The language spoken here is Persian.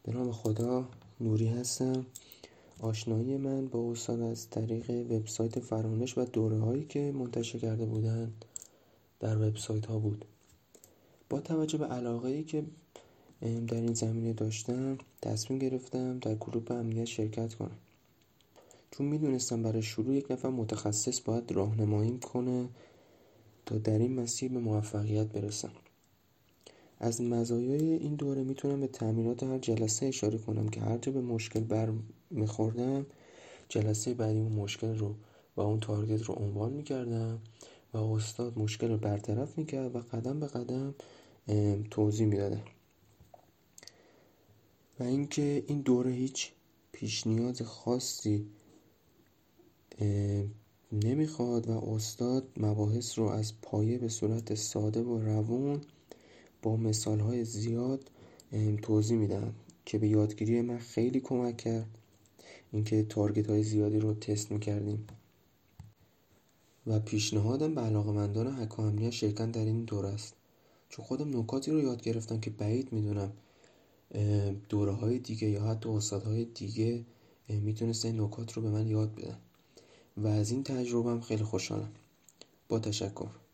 به نام خدا، نوری هستم. آشنایی من با استاد از طریق وبسایت فراموش و دوره‌هایی که منتشر کرده بودند در وبسایت‌ها بود. با توجه به علاقه‌ای که در این زمینه داشتم، تصمیم گرفتم در گروه امنیت شرکت کنم. چون میدونستم برای شروع یک نفر متخصص باید راهنماییم کنه تا در این مسیر به موفقیت برسم. از مزایای این دوره میتونم به تمرینات هر جلسه اشاره کنم که هر جا به مشکل برمیخوردم، جلسه بعدی اون مشکل رو و اون تارگت رو عنوان میکردم و استاد مشکل رو برطرف میکرد و قدم به قدم توضیح میدادم. و اینکه این دوره هیچ پیش نیاز خاصی نمیخواد و استاد مباحث رو از پایه به صورت ساده و روون با مثال‌های زیاد توضیح میدن که به یادگیری من خیلی کمک کرد. اینکه تارگت‌های زیادی رو تست میکردیم و پیشنهادم به علاقه‌مندان حک و امنیت شرکت در این دوره است، چون خودم نکاتی رو یاد گرفتم که بعید میدونم دوره‌های دیگه یا حتی استادهای دیگه میتونستن این نکات رو به من یاد بدن و از این تجربه‌ام خیلی خوشحالم. با تشکر.